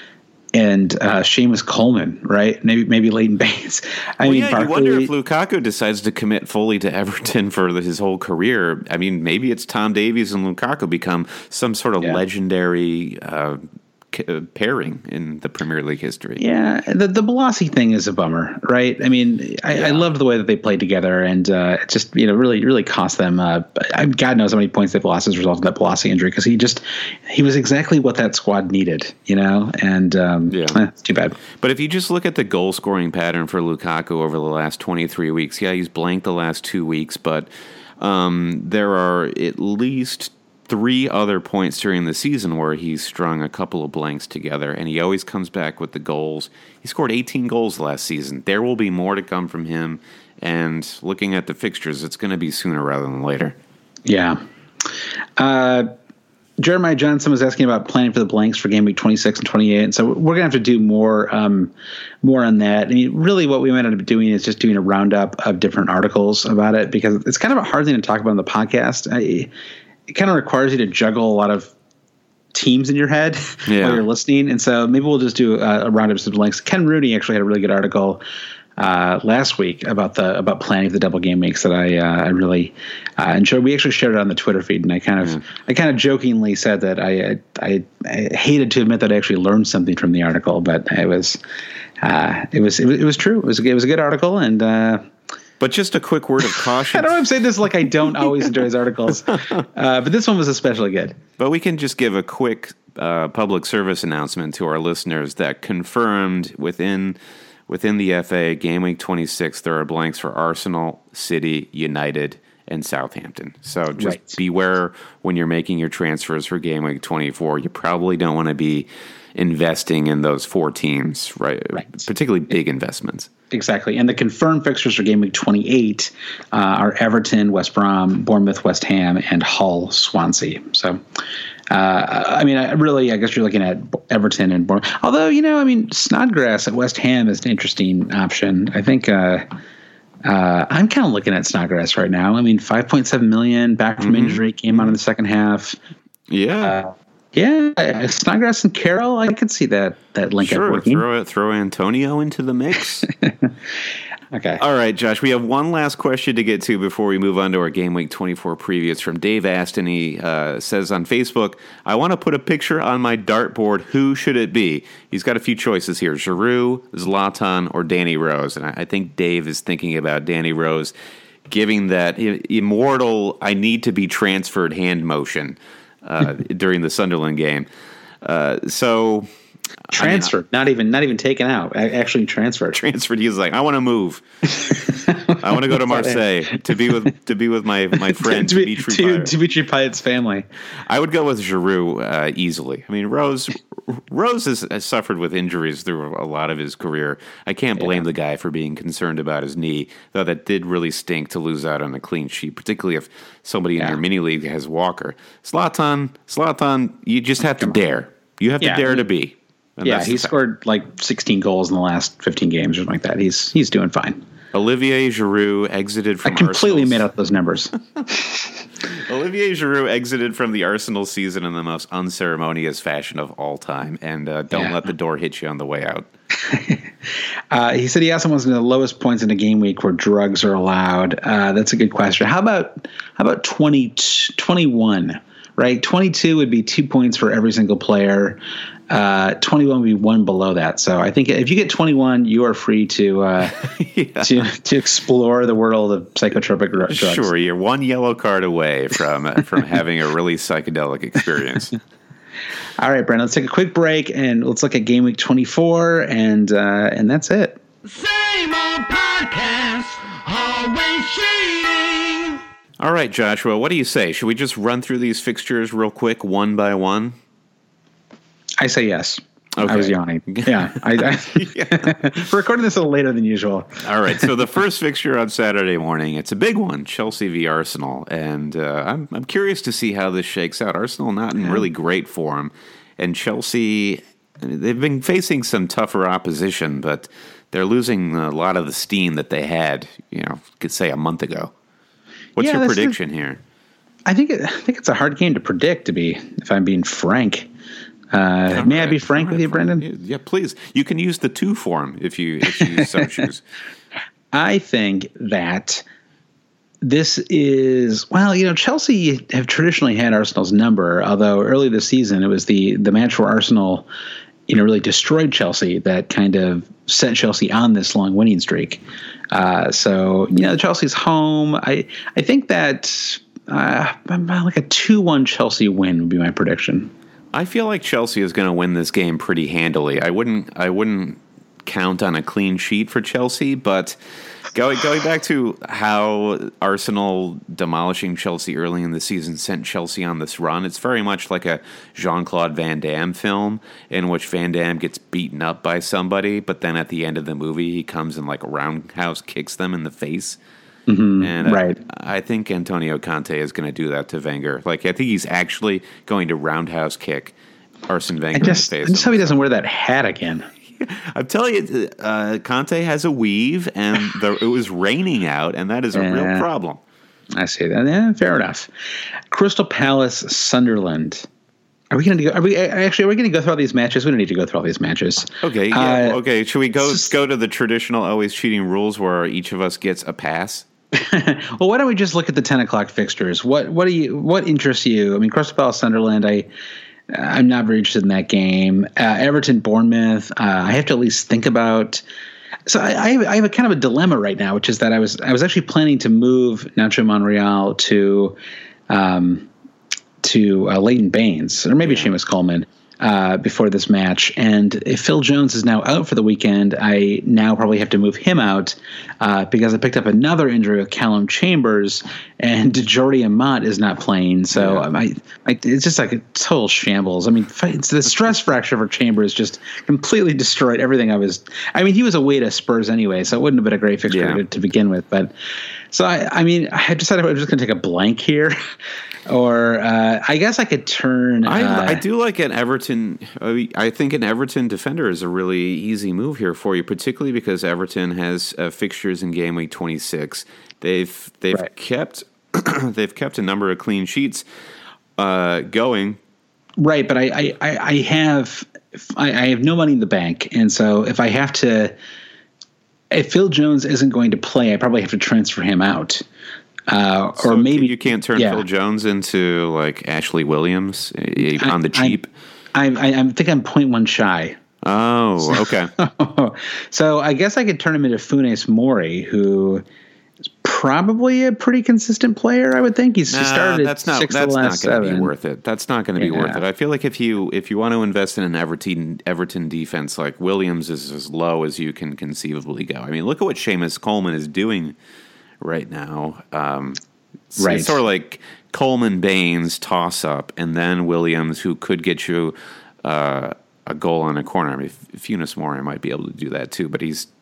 Seamus Coleman, right? Maybe Leighton Baines. You wonder if Lukaku decides to commit fully to Everton for his whole career. I mean, maybe it's Tom Davies and Lukaku become some sort of legendary pairing in the Premier League history. Yeah, the Bolasie thing is a bummer, right? I mean, I loved the way that they played together, and it just really cost them. God knows how many points they've lost as a result of that Bolasie injury, because he was exactly what that squad needed, and it's too bad. But if you just look at the goal scoring pattern for Lukaku over the last 23 weeks, he's blanked the last 2 weeks, but there are at least 3 other points during the season where he's strung a couple of blanks together, and he always comes back with the goals. He scored 18 goals last season. There will be more to come from him, and looking at the fixtures, it's going to be sooner rather than later. Yeah. Jeremiah Johnson was asking about planning for the blanks for game week 26 and 28, and so we're going to have to do more on that. I mean, really what we might end up doing is just doing a roundup of different articles about it, because it's kind of a hard thing to talk about on the podcast. It kind of requires you to juggle a lot of teams in your head while you're listening. And so maybe we'll just do a roundup of some links. Ken Rooney actually had a really good article last week about planning for the double game weeks that I really enjoyed. We actually shared it on the Twitter feed, and I kind of jokingly said that I hated to admit that I actually learned something from the article, but it was true. It was a good article, and but just a quick word of caution. I don't know if I'm saying this like I don't always enjoy his articles, but this one was especially good. But we can just give a quick public service announcement to our listeners that confirmed within the FA, game week 26, there are blanks for Arsenal, City, United, and Southampton. So just beware when you're making your transfers for game week 24. You probably don't want to be investing in those 4 teams, right? Particularly big investments. Exactly. And the confirmed fixtures for game week 28 are Everton, West Brom, Bournemouth, West Ham, and Hull, Swansea. So, I guess you're looking at Everton and Bournemouth. Although, Snodgrass at West Ham is an interesting option. I think I'm kind of looking at Snodgrass right now. I mean, $5.7 million back from injury, came out in the second half. Yeah. Snodgrass and Carroll, I could see that link up working. Throw Antonio into the mix. Okay. All right, Josh, we have one last question to get to before we move on to our Game Week 24 preview. It's from Dave Aston. He says on Facebook, I want to put a picture on my dartboard. Who should it be? He's got a few choices here. Giroud, Zlatan, or Danny Rose. And I think Dave is thinking about Danny Rose giving that immortal, I need to be transferred hand motion during the Sunderland game. Transferred, not even taken out. Actually transferred. He's like, I want to move. I want to go to Marseille to be with my friend Dimitri Payet. Dimitri Payet's family. I would go with Giroud easily. I mean, Rose has suffered with injuries through a lot of his career. I can't blame the guy for being concerned about his knee, though that did really stink to lose out on a clean sheet, particularly if somebody in your mini league has Walker. Zlatan, you just have to dare. You have to dare to be. And he scored like 16 goals in the last 15 games or something like that. He's doing fine. Olivier Giroud exited from Arsenal. I completely made up those numbers. Olivier Giroud exited from the Arsenal season in the most unceremonious fashion of all time. And don't let the door hit you on the way out. He said he also wants to know the lowest points in a game week where drugs are allowed. That's a good question. How about 21? Right? 22 would be 2 points for every single player. 21 would be 1 below that. So I think if you get 21, you are free to to explore the world of psychotropic drugs. Sure, you're 1 yellow card away from having a really psychedelic experience. All right, Brandon, let's take a quick break and let's look at game week 24, and that's it. Same old podcast, always cheating. All right, Joshua, what do you say? Should we just run through these fixtures real quick, one by one? I say yes. Okay. I was yawning. Yeah. We're recording this a little later than usual. All right. So the first fixture on Saturday morning, it's a big one, Chelsea v. Arsenal. And I'm curious to see how this shakes out. Arsenal not in really great form. And Chelsea, they've been facing some tougher opposition, but they're losing a lot of the steam that they had, could say a month ago. What's your prediction here? I think it's a hard game to predict, if I'm being frank. May I be frank with you, Brendan? Yeah, please. You can use the two form if you so choose. I think that this is, well, Chelsea have traditionally had Arsenal's number, although early this season it was the match where Arsenal, really destroyed Chelsea that kind of set Chelsea on this long winning streak. So Chelsea's home. I think that like a 2-1 Chelsea win would be my prediction. I feel like Chelsea is going to win this game pretty handily. I wouldn't count on a clean sheet for Chelsea, but going back to how Arsenal demolishing Chelsea early in the season sent Chelsea on this run, it's very much like a Jean-Claude Van Damme film in which Van Damme gets beaten up by somebody, but then at the end of the movie he comes and like roundhouse kicks them in the face. Mm-hmm, and right. I think Antonio Conte is going to do that to Wenger. Like, I think he's actually going to roundhouse kick Arsene Wenger in the face. I just hope he doesn't wear that hat again. I'm telling you, Conte has a weave, and it was raining out, and that is a real problem. I see that. Yeah, fair enough. Crystal Palace, Sunderland. Are we going to go? Are we going to go through all these matches? We don't need to go through all these matches. Okay. Yeah, okay. Should we go to the traditional always cheating rules where each of us gets a pass? Well, why don't we just look at the 10 o'clock fixtures? What interests you? I mean, Crystal Palace, Sunderland. I'm not very interested in that game. Everton, Bournemouth. I have to at least think about. So I have a kind of a dilemma right now, which is that I was actually planning to move Nacho Monreal to Leighton Baines, or maybe Seamus Coleman, before this match. And if Phil Jones is now out for the weekend, I now probably have to move him out because I picked up another injury with Callum Chambers, and Jordi Amat is not playing. So it's just like a total shambles. I mean, it's the stress fracture for Chambers just completely destroyed everything he was away to Spurs anyway, so it wouldn't have been a great fixture to begin with. But so I decided I was just going to take a blank here. Or I guess I could turn. I do like an Everton. I think an Everton defender is a really easy move here for you, particularly because Everton has fixtures in game week 26. They've kept they've kept a number of clean sheets going. Right, but I have no money in the bank, and so if Phil Jones isn't going to play, I probably have to transfer him out. Or maybe you can't turn Phil Jones into like Ashley Williams on the cheap. I think I'm 0.1 shy. Oh, okay. So I guess I could turn him into Funes Mori, who is probably a pretty consistent player. I would think he started. That's not going to be worth it. That's not going to be worth it. I feel like if you want to invest in an Everton defense, like Williams is as low as you can conceivably go. I mean, look at what Seamus Coleman is doing right now. It's sort of like Coleman Baines toss up, and then Williams, who could get you a goal on a corner. I mean, Funes Mori might be able to do that too, but he's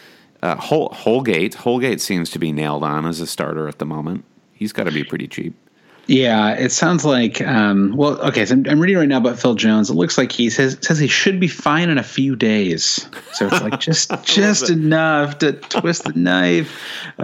Holgate seems to be nailed on as a starter at the moment. He's got to be pretty cheap. Yeah, it sounds like. So I'm reading right now about Phil Jones. It looks like he says he should be fine in a few days. So it's like just enough to twist the knife.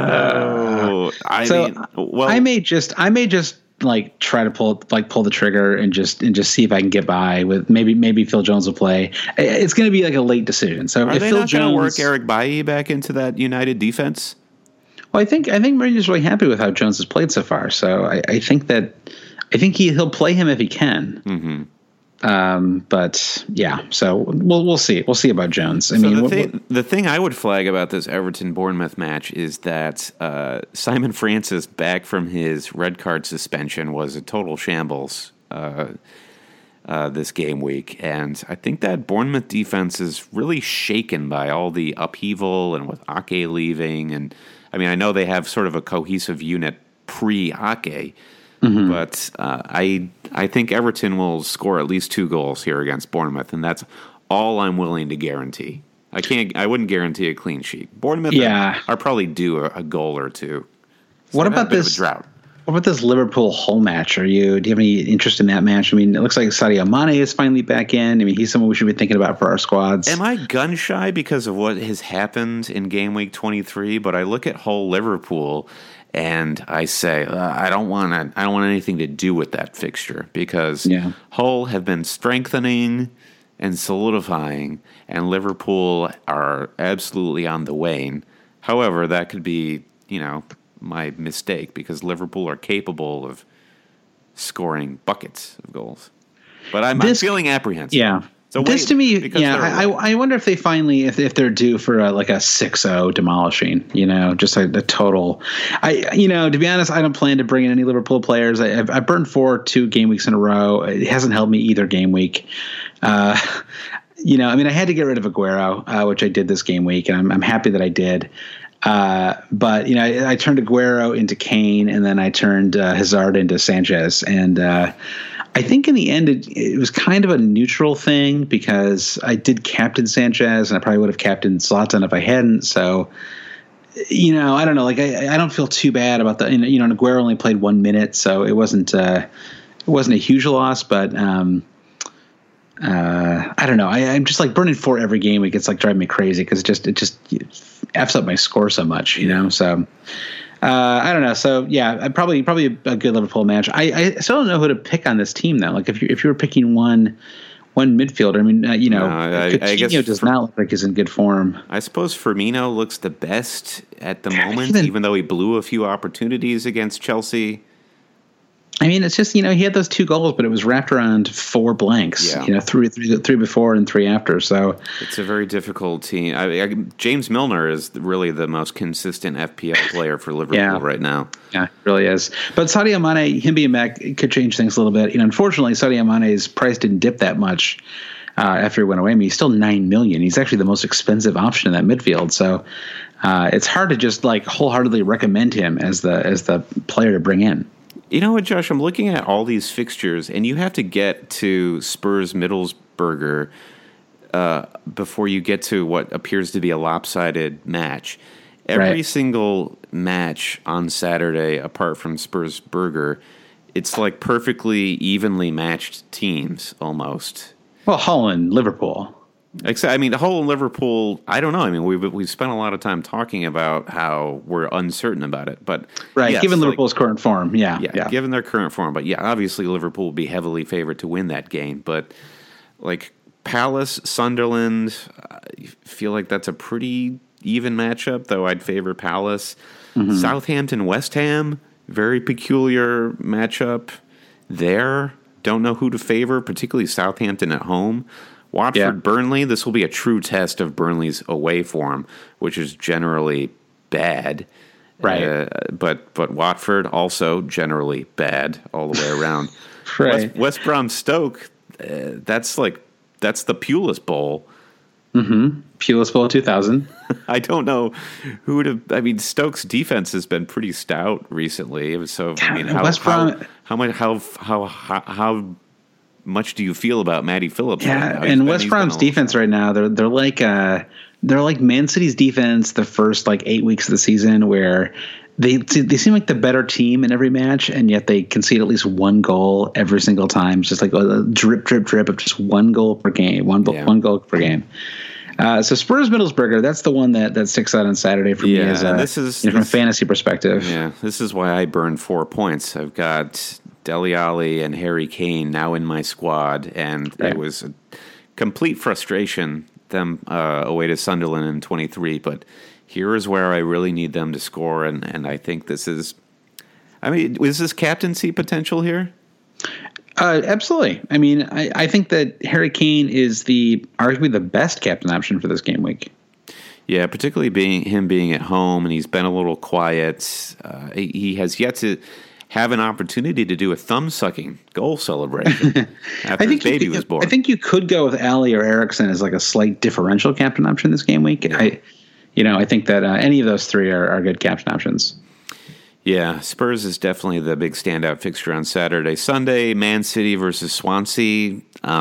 I may just like try to pull the trigger and just see if I can get by with maybe Phil Jones will play. It's going to be like a late decision. So if Phil Jones going to work Eric Bailly back into that United defense. Well, I think Mourinho's really happy with how Jones has played so far. So I think he'll play him if he can. Mm-hmm. But yeah, so we'll see. We'll see about Jones. The thing I would flag about this Everton Bournemouth match is that Simon Francis, back from his red card suspension, was a total shambles this game week, and I think that Bournemouth defense is really shaken by all the upheaval and with Ake leaving and. I mean, I know they have sort of a cohesive unit pre-Ake, but I think Everton will score at least 2 goals here against Bournemouth, and that's all I'm willing to guarantee. I wouldn't guarantee a clean sheet. Bournemouth are probably due a goal or two. So what about this drought? What about this Liverpool-Hull match? Do you have any interest in that match? I mean, it looks like Sadio Mane is finally back in. I mean, he's someone we should be thinking about for our squads. Am I gun shy because of what has happened in game week 23? But I look at Hull Liverpool, And I say I don't want anything to do with that fixture because Hull have been strengthening and solidifying, and Liverpool are absolutely on the wane. However, that could be, my mistake because Liverpool are capable of scoring buckets of goals. But I'm feeling apprehensive. Yeah. So this to me, I wonder if they finally, if they're due for a 6-0 demolishing, just a total. To be honest, I don't plan to bring in any Liverpool players. I've burned 2 game weeks in a row. It hasn't helped me either game week. I had to get rid of Aguero, which I did this game week, and I'm happy that I did. But I turned Aguero into Kane, and then I turned Hazard into Sanchez, and I think in the end it was kind of a neutral thing because I did captain Sanchez, and I probably would have captained Zlatan if I hadn't. So, I don't know. I don't feel too bad about the. And Aguero only played 1 minute, so it wasn't a huge loss, but. I don't know. I'm just burning 4 every game week. It's driving me crazy because it just f's up my score so much, So I don't know. So yeah, probably a good Liverpool match. I still don't know who to pick on this team though. If you were picking one midfielder, I guess Coutinho does not look like he's in good form. I suppose Firmino looks the best at the moment, even though he blew a few opportunities against Chelsea. It's just, he had those 2 goals, but it was wrapped around 4 blanks, 3 before and 3 after. So it's a very difficult team. James Milner is really the most consistent FPL player for Liverpool right now. Yeah, it really is. But Sadio Mane, him being back, could change things a little bit. Unfortunately, Sadio Mane's price didn't dip that much after he went away. He's still $9 million. He's actually the most expensive option in that midfield. So it's hard to just wholeheartedly recommend him as the player to bring in. You know what, Josh? I'm looking at all these fixtures, and you have to get to Spurs Middlesbrough before you get to what appears to be a lopsided match. Every single match on Saturday, apart from Spurs Burger, it's perfectly evenly matched teams almost. Well, Hull and Liverpool. The Hull and Liverpool, I don't know. We've spent a lot of time talking about how we're uncertain about it. But yes, given Liverpool's current form, yeah, given their current form. But obviously Liverpool will be heavily favored to win that game. But Palace, Sunderland, I feel like that's a pretty even matchup, though I'd favor Palace. Mm-hmm. Southampton, West Ham, very peculiar matchup there. Don't know who to favor, particularly Southampton at home. Watford, Burnley, this will be a true test of Burnley's away form, which is generally bad. Right. But Watford also generally bad all the way around. Right. West Brom Stoke, that's the Pulis Bowl. Mm-hmm. Pulis Bowl 2000. I don't know who to. Stoke's defense has been pretty stout recently. So how much do you feel about Matty Phillips? Yeah, right and West Brom's defense right now, they're like Man City's defense the first 8 weeks of the season, where they seem like the better team in every match, and yet they concede at least 1 goal every single time. It's just a drip, drip, drip of just 1 goal per game, one goal per game. So Spurs Middlesbrough, that's the one that sticks out on Saturday for me from a fantasy perspective. Yeah, this is why I burned 4 points. I've got Dele Alli and Harry Kane now in my squad, and it was a complete frustration them away to Sunderland in 23. But here is where I really need them to score, and I think this is. Is this captaincy potential here? Absolutely. I think that Harry Kane is arguably the best captain option for this game week. Yeah, particularly being at home, and he's been a little quiet. He has yet to have an opportunity to do a thumb-sucking goal celebration after his baby was born. I think you could go with Ali or Eriksson as a slight differential captain option this game week. Yeah. I think that any of those 3 are good captain options. Yeah, Spurs is definitely the big standout fixture on Saturday. Sunday, Man City versus Swansea.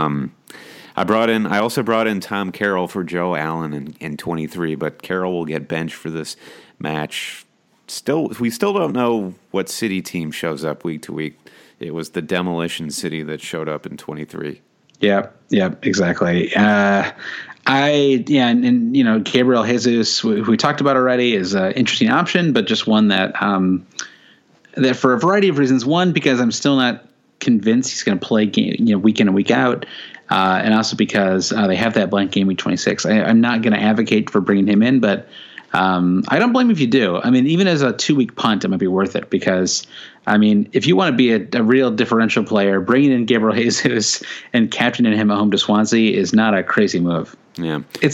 I also brought in Tom Carroll for Joe Allen in 23, but Carroll will get benched for this match. We still don't know what City team shows up week to week. It was the Demolition City that showed up in 23. Yep, exactly. And Gabriel Jesus, who we talked about already, is an interesting option, but just one that that for a variety of reasons. One, because I'm still not convinced he's going to play week in and week out, and also because they have that blank game week 26. I'm not going to advocate for bringing him in, but I don't blame you if you do. I mean, even as a 2-week punt, it might be worth it because, I mean, if you want to be a real differential player, bringing in Gabriel Jesus and captaining him at home to Swansea is not a crazy move. Yeah, it's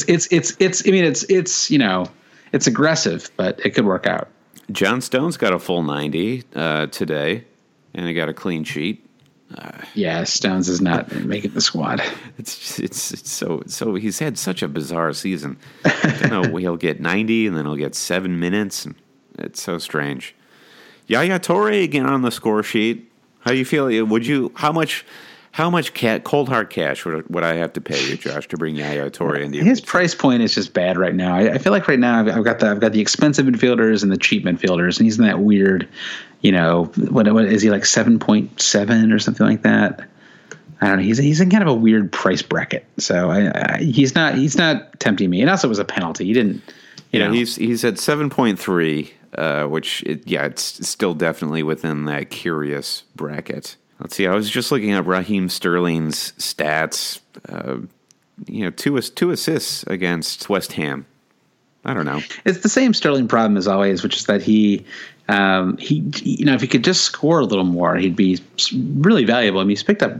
aggressive, but it could work out. John Stone's got a full 90 today, and he got a clean sheet. Yeah, Stones is not making the squad. It's so he's had such a bizarre season. He'll get 90 and then he'll get 7 minutes. And it's so strange. Yaya Toure again on the score sheet. How you feel? How much cold hard cash would I have to pay you, Josh, to bring Yaya Toure into his price point is just bad right now. I feel like right now I've got the expensive midfielders and the cheap midfielders, and he's in that weird, what is he, like 7.7 or something like that? I don't know. He's in kind of a weird price bracket, so he's not tempting me. And also, it was a penalty. He didn't. He's at 7.3, which it's still definitely within that curious bracket. Let's see. I was just looking up Raheem Sterling's stats. 2 assists against West Ham. I don't know. It's the same Sterling problem as always, which is that he if he could just score a little more, he'd be really valuable. I mean, he's picked up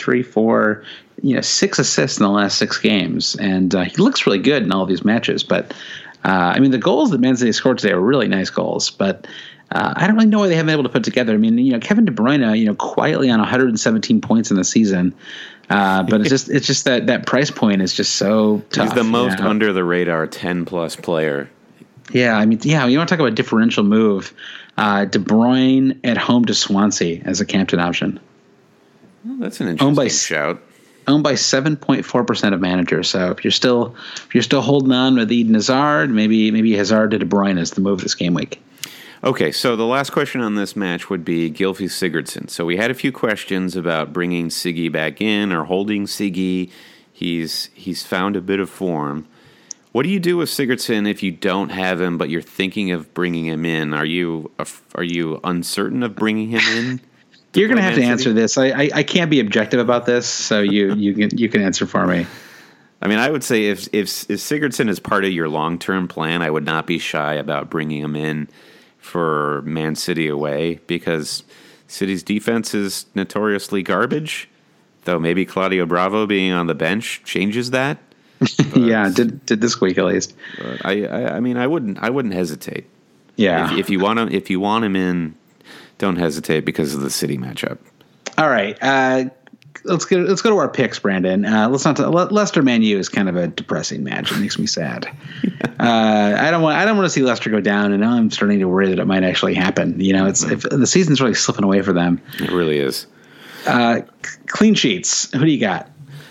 6 assists in the last 6 games, and he looks really good in all of these matches. But the goals that Man City scored today are really nice goals, but. I don't really know why they haven't been able to put together. I mean, Kevin De Bruyne, quietly on 117 points in the season, but it's just that price point is just so tough. He's the most under the radar 10+ player. Yeah, you want to talk about a differential move? De Bruyne at home to Swansea as a captain option. Well, that's an interesting shout. Owned by 7.4% of managers. So if you're still holding on with Eden Hazard, maybe Hazard to De Bruyne is the move this game week. Okay, so the last question on this match would be Gylfi Sigurdsson. So we had a few questions about bringing Siggy back in or holding Siggy. He's found a bit of form. What do you do with Sigurdsson if you don't have him, but you're thinking of bringing him in? Are you uncertain of bringing him in? You're going to have to answer this. I can't be objective about this, so you can answer for me. I mean, I would say if Sigurdsson is part of your long-term plan, I would not be shy about bringing him in for Man City away, because City's defense is notoriously garbage, though maybe Claudio Bravo being on the bench changes that. Yeah, did this week at least. I mean, I wouldn't hesitate. Yeah. If you want him in, don't hesitate because of the City matchup. All right. Let's go to our picks, Brandon. Leicester Man U is kind of a depressing match. It makes me sad. I don't want to see Leicester go down, and now I'm starting to worry that it might actually happen. If the season's really slipping away for them. It really is. Clean sheets. Who do you got?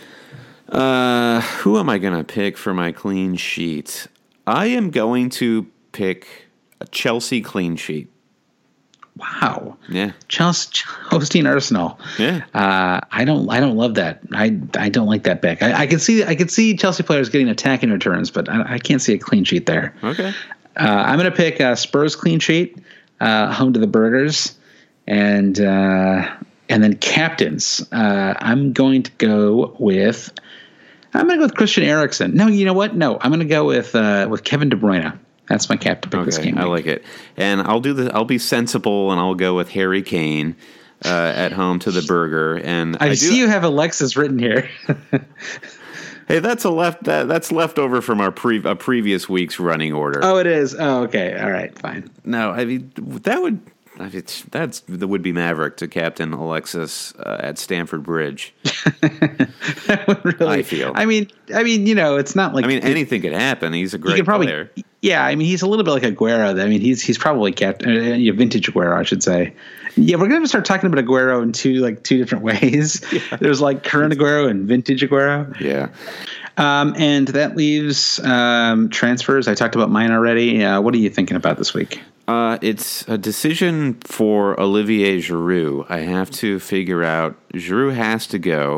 Who am I going to pick for my clean sheet? I am going to pick a Chelsea clean sheet. Wow. Yeah. Chelsea hosting Arsenal. Yeah. I don't love that. I don't like that pick. I can see Chelsea players getting attacking returns, but I can't see a clean sheet there. Okay. I'm going to pick Spurs clean sheet, home to the Burgers, and then captains. I'm going to go with Christian Eriksen. No, you know what? No, I'm going to go with Kevin De Bruyne. That's my captain pick this game. I like it, and I'll be sensible, and I'll go with Harry Kane at home to the Burger. And I see you have Alexis written here. Hey, that's left over from our previous week's running order. Oh, it is. Oh, okay. All right, fine. No, I mean that would be Maverick to captain Alexis at Stamford Bridge. That would really, I feel. I mean, it's not like anything could happen. He's a great player. Yeah, I mean, he's a little bit like Aguero. I mean, he's probably vintage Aguero, I should say. Yeah, we're gonna start talking about Aguero in two different ways. Yeah. There's like current Aguero and vintage Aguero. Yeah. And that leaves transfers. I talked about mine already. What are you thinking about this week? It's a decision for Olivier Giroud. I have to figure out. Giroud has to go.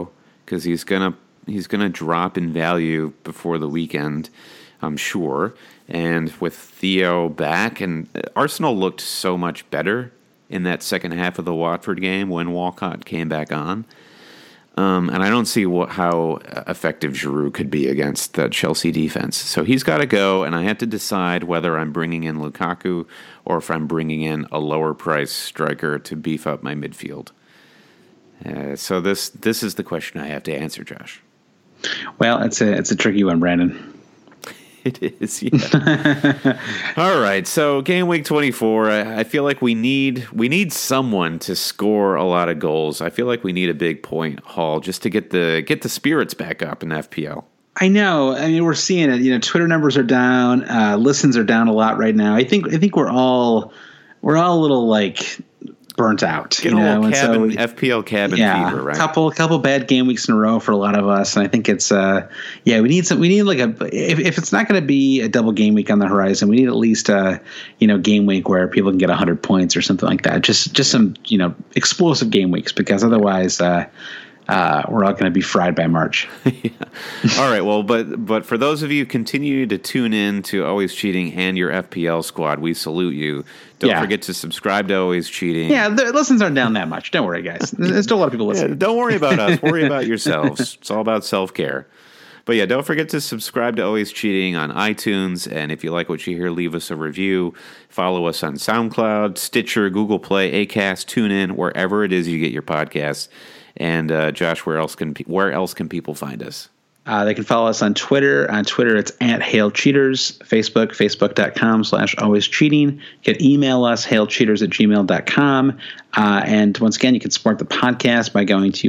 because he's gonna drop in value before the weekend, I'm sure. And with Theo back, and Arsenal looked so much better in that second half of the Watford game when Walcott came back on. And I don't see how effective Giroud could be against the Chelsea defense. So he's got to go, and I have to decide whether I'm bringing in Lukaku or if I'm bringing in a lower price striker to beef up my midfield. So this is the question I have to answer, Josh. Well, it's a tricky one, Brandon. It is, yeah. All right, so game week 24. I feel like we need someone to score a lot of goals. I feel like we need a big point haul just to get the spirits back up in FPL. I know. I mean, we're seeing it. Twitter numbers are down. Listens are down a lot right now. I think we're all a little like burnt out. Get a little FPL cabin fever, right? Couple bad game weeks in a row for a lot of us, and I think it's we need like if it's not going to be a double game week on the horizon, we need at least a game week where people can get 100 points or something like that. Just some explosive game weeks, because otherwise we're all going to be fried by March. Yeah. All right. Well, but for those of you who continue to tune in to Always Cheating and your FPL squad, we salute you. Don't forget to subscribe to Always Cheating. Yeah, the listens aren't down that much. Don't worry, guys. There's still a lot of people listening. Yeah, don't worry about us. Worry about yourselves. It's all about self-care. But yeah, don't forget to subscribe to Always Cheating on iTunes. And if you like what you hear, leave us a review. Follow us on SoundCloud, Stitcher, Google Play, Acast, TuneIn, wherever it is you get your podcasts. And Josh, where else can people find us? They can follow us on Twitter. On Twitter, it's @HailCheaters. Facebook.com/alwayscheating. You can email us, hailcheaters@gmail.com. And once again, you can support the podcast by going to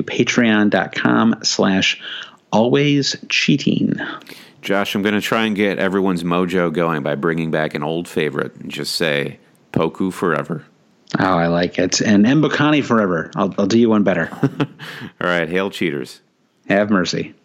patreon.com/alwayscheating. Josh, I'm going to try and get everyone's mojo going by bringing back an old favorite and just say, Poku forever. Oh, I like it. And Mbokani forever. I'll do you one better. All right. Hail cheaters. Have mercy.